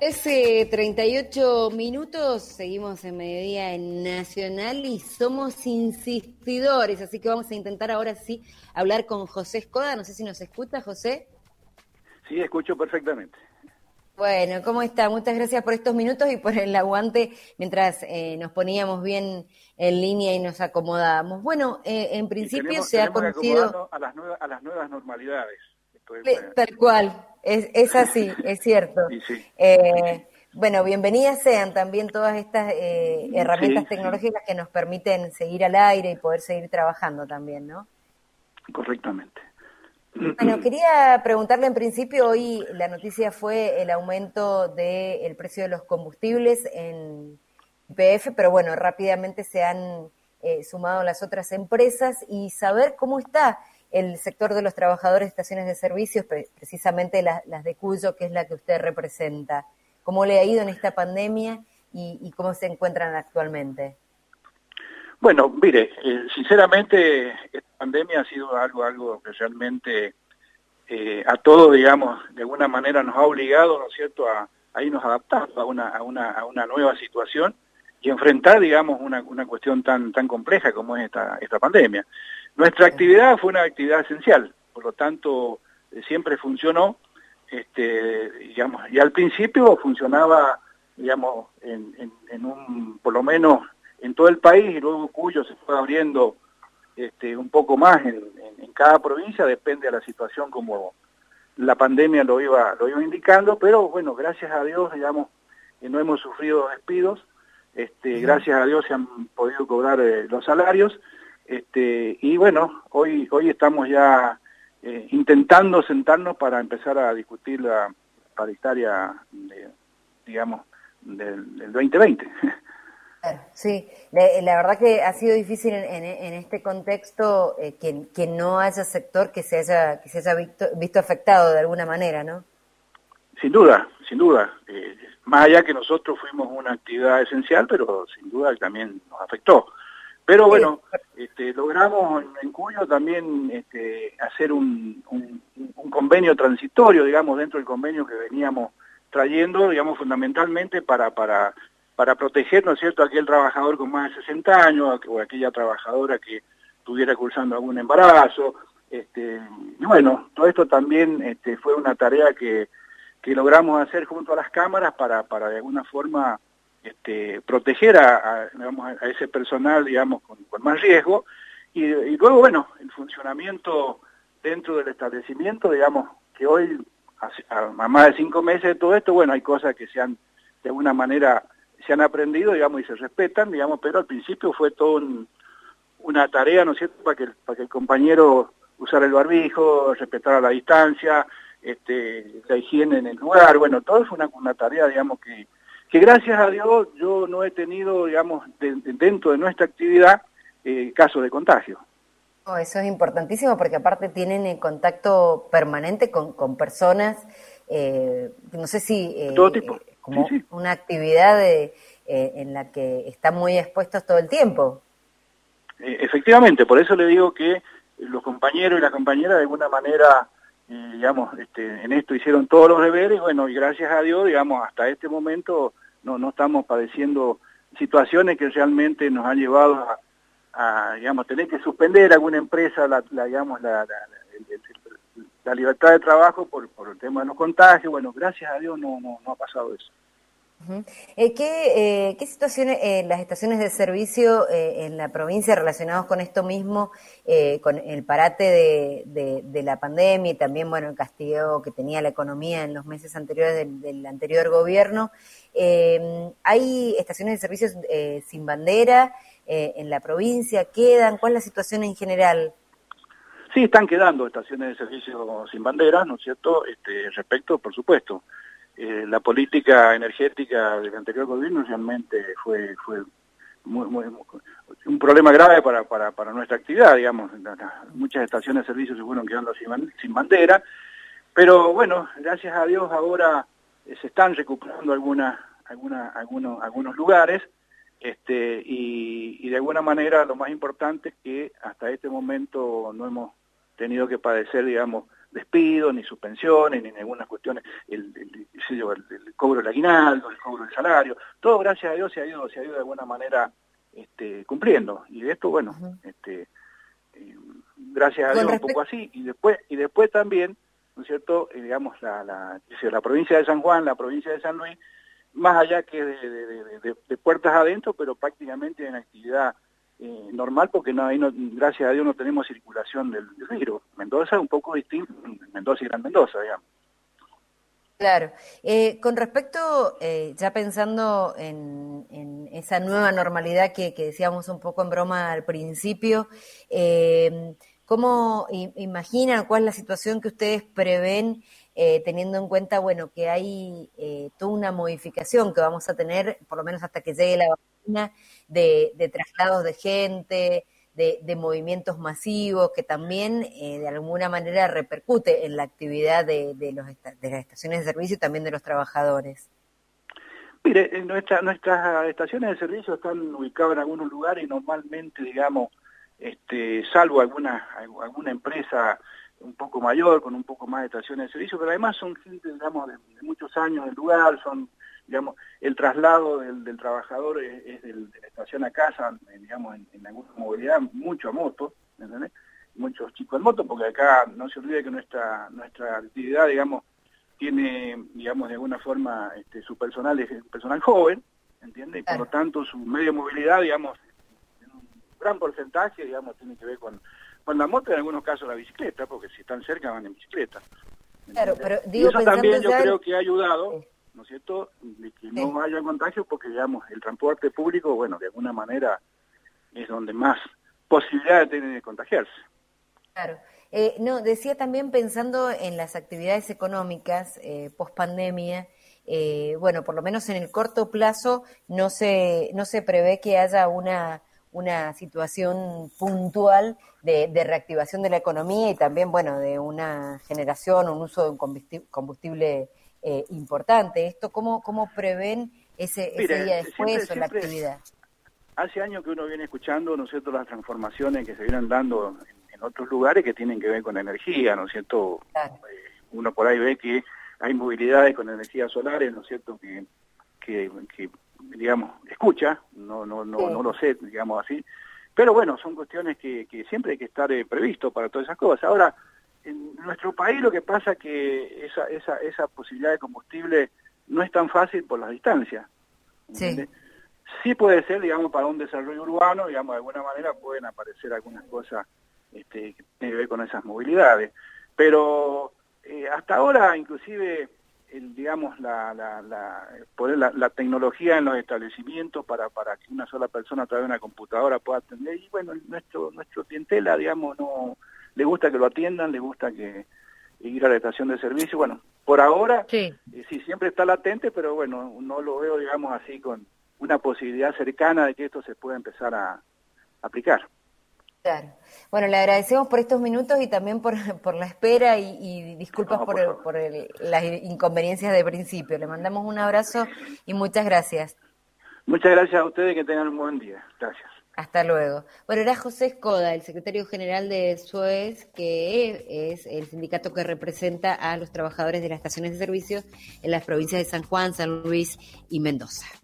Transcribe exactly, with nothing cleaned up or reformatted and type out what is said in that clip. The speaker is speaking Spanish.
Hace treinta y ocho minutos, seguimos en Mediodía en Nacional y somos insistidores, así que vamos a intentar ahora sí hablar con José Escoda. No sé si nos escucha, José. Sí, escucho perfectamente. Bueno, ¿cómo está? Muchas gracias por estos minutos y por el aguante mientras eh, nos poníamos bien en línea y nos acomodábamos. Bueno, eh, en Y principio tenemos, se ha tenemos que conocido... acomodarnos a las nuevas, a las nuevas normalidades. Esto es, Eh, Tal cual, es, es así, es cierto. y sí, y sí, Eh, bueno, bienvenidas sean también todas estas eh, sí, herramientas sí, tecnológicas que nos permiten seguir al aire y poder seguir trabajando también, ¿no? correctamente. Bueno, quería preguntarle en principio, hoy la noticia fue el aumento del precio de los combustibles en Y P F, pero bueno, rápidamente se han eh, sumado las otras empresas y saber cómo está el sector de los trabajadores de estaciones de servicios, pre- precisamente las, las de Cuyo, que es la que usted representa. ¿Cómo le ha ido en esta pandemia y, y cómo se encuentran actualmente? Bueno, mire, eh, sinceramente, esta pandemia ha sido algo, algo que realmente eh, a todos, digamos, de alguna manera nos ha obligado, ¿no es cierto?, a, a irnos adaptando a una, a, una, a una nueva situación y enfrentar, digamos, una, una cuestión tan, tan compleja como es esta, esta pandemia. Nuestra actividad fue una actividad esencial, por lo tanto, eh, siempre funcionó, este, digamos, y al principio funcionaba, digamos, en, en, en un, por lo menos en todo el país, y luego Cuyo se fue abriendo este, un poco más en, en, en cada provincia, depende de la situación como la pandemia lo iba, lo iba indicando, pero bueno, gracias a Dios, digamos, que no hemos sufrido despidos, este, gracias a Dios se han podido cobrar eh, los salarios, este, y bueno, hoy, hoy estamos ya eh, intentando sentarnos para empezar a discutir la paritaria, de, digamos, del, del veinte veinte. Claro, sí, la, la verdad que ha sido difícil en, en, en este contexto eh, que, que no haya sector que se haya, que se haya visto, visto afectado de alguna manera, ¿no? Sin duda, sin duda. Eh, más allá que nosotros fuimos una actividad esencial, pero sin duda también nos afectó. Pero Sí, bueno, este, logramos en, en Cuyo también este, hacer un, un, un convenio transitorio, digamos, dentro del convenio que veníamos trayendo, digamos, fundamentalmente para, para, para proteger, ¿no es cierto?, a aquel trabajador con más de sesenta años o aquella trabajadora que estuviera cursando algún embarazo. Este, y bueno, todo esto también este, fue una tarea que que logramos hacer junto a las cámaras para, para de alguna forma este, proteger a, a, digamos, a ese personal, digamos, con, con más riesgo, y, y luego, bueno, el funcionamiento dentro del establecimiento, digamos, que hoy, a, a más de cinco meses de todo esto, bueno, hay cosas que se han, de alguna manera, se han aprendido, digamos, y se respetan, digamos, pero al principio fue todo un, una tarea, ¿no es cierto?, para que, para que el compañero usara el barbijo, respetara la distancia, este, la higiene en el lugar, bueno, todo fue una, una tarea, digamos, que, que gracias a Dios yo no he tenido, digamos, de, de, dentro de nuestra actividad, eh, casos de contagio. oh, eso es importantísimo porque aparte tienen eh, contacto permanente con, con personas, eh, no sé si De todo tipo. eh, Sí, como sí. una actividad de, eh, en la que están muy expuestos todo el tiempo. Eh, efectivamente, por eso le digo que los compañeros y las compañeras de alguna manera, eh, digamos, este, en esto hicieron todos los deberes, bueno, y gracias a Dios, digamos, hasta este momento no, no estamos padeciendo situaciones que realmente nos han llevado a, a digamos, tener que suspender a alguna empresa, la, la digamos, la, la, la, la libertad de trabajo por, por el tema de los contagios. Bueno, gracias a Dios no, no, no ha pasado eso. Uh-huh. Eh, ¿qué, eh, ¿Qué situaciones eh, las estaciones de servicio eh, en la provincia relacionados con esto mismo, eh, con el parate de, de, de la pandemia y también, bueno, el castigo que tenía la economía en los meses anteriores del, del anterior gobierno? Eh, ¿Hay estaciones de servicios eh, sin bandera eh, en la provincia? ¿Quedan? ¿Cuál es la situación en general? Sí, están quedando estaciones de servicio sin banderas, ¿no es cierto?, este, respecto, por supuesto. Eh, la política energética del anterior gobierno realmente fue fue muy, muy, muy, un problema grave para, para, para nuestra actividad, digamos. Muchas estaciones de servicio se fueron quedando sin, sin bandera, pero bueno, gracias a Dios ahora eh, se están recuperando algunas, algunas, algunos, algunos lugares, este, y, y de alguna manera lo más importante es que hasta este momento no hemos tenido que padecer, digamos, despidos, ni suspensiones, ni algunas cuestiones, el, el, el, el, el cobro del aguinaldo, el cobro del salario, todo gracias a Dios se ha ido, se ha ido de alguna manera este, cumpliendo. Y de esto, bueno, uh-huh. este, eh, gracias a Dios un poco así, y después, y después también, ¿no es cierto?, eh, digamos, la, la, la provincia de San Juan, la provincia de San Luis, más allá que de, de, de, de, de puertas adentro, pero prácticamente en actividad eh, normal, porque no, ahí no, gracias a Dios no tenemos circulación del, del virus. Mendoza es un poco distinto, Mendoza y Gran Mendoza, digamos. Claro. Eh, con respecto, eh, ya pensando en, en esa nueva normalidad que, que decíamos un poco en broma al principio, eh, ¿cómo imaginan cuál es la situación que ustedes prevén eh, teniendo en cuenta, bueno, que hay eh, toda una modificación que vamos a tener, por lo menos hasta que llegue la vacuna, de, de traslados de gente, de, de movimientos masivos, que también eh, de alguna manera repercute en la actividad de, de, los, de las estaciones de servicio y también de los trabajadores? Mire, nuestra, nuestras estaciones de servicio están ubicadas en algunos lugares y normalmente, digamos, este, salvo alguna, alguna empresa un poco mayor, con un poco más de estaciones de servicio, pero además son gente, digamos, de, de muchos años del lugar, son, digamos, el traslado del, del trabajador es, es del, de la estación a casa, digamos, en, en alguna movilidad, mucho a moto, ¿entendés? Muchos chicos en moto, porque acá no se olvide que nuestra, nuestra actividad, digamos, tiene, digamos, de alguna forma, este, su personal es personal joven, ¿entiende? Y por lo tanto su medio de movilidad, digamos, en un gran porcentaje, digamos, tiene que ver con, con la moto, en algunos casos la bicicleta, porque si están cerca van en bicicleta. ¿Entiende? Claro, pero digo, y eso también yo creo que ha ayudado, ¿no es cierto?, de que no sí. haya contagio, porque, digamos, el transporte público, bueno, de alguna manera es donde más posibilidades tiene de contagiarse. Claro. Eh, no, decía también pensando en las actividades económicas eh, post pandemia, eh, bueno, por lo menos en el corto plazo no se no se prevé que haya una una situación puntual de, de reactivación de la economía y también, bueno, de una generación, un uso de un combustible, combustible eh, importante. ¿Esto cómo cómo prevén ese, Mire, ese día después siempre, o la siempre, actividad? Hace años que uno viene escuchando, ¿no es cierto?, las transformaciones que se vienen dando en otros lugares que tienen que ver con la energía, ¿no es cierto? Claro. Eh, uno por ahí ve que hay movilidades con energías solares, ¿no es cierto?, que, que, que digamos, escucha, no no no sí. no lo sé, digamos así, pero bueno, son cuestiones que, que siempre hay que estar eh, previsto para todas esas cosas. Ahora, en nuestro país lo que pasa es que esa, esa, esa posibilidad de combustible no es tan fácil por las distancias, ¿entiendes? Sí. Sí puede ser, digamos, para un desarrollo urbano, digamos, de alguna manera pueden aparecer algunas cosas este, que tienen que ver con esas movilidades. Pero eh, hasta ahora, inclusive, el, digamos, la, la, la, poner la, la tecnología en los establecimientos para, para que una sola persona a través de una computadora pueda atender, y bueno, nuestro nuestro clientela, digamos, no le gusta que lo atiendan, le gusta que ir a la estación de servicio. Bueno, por ahora, sí, eh, sí siempre está latente, pero bueno, no lo veo, digamos, así con una posibilidad cercana de que esto se pueda empezar a aplicar. Claro. Bueno, le agradecemos por estos minutos y también por, por la espera y, y disculpas no, por, por, el, por el, las inconveniencias de principio. Le mandamos un abrazo y muchas gracias. Muchas gracias a ustedes, que tengan un buen día. Gracias. Hasta luego. Bueno, era José Escoda, el secretario general de SUES, que es el sindicato que representa a los trabajadores de las estaciones de servicio en las provincias de San Juan, San Luis y Mendoza.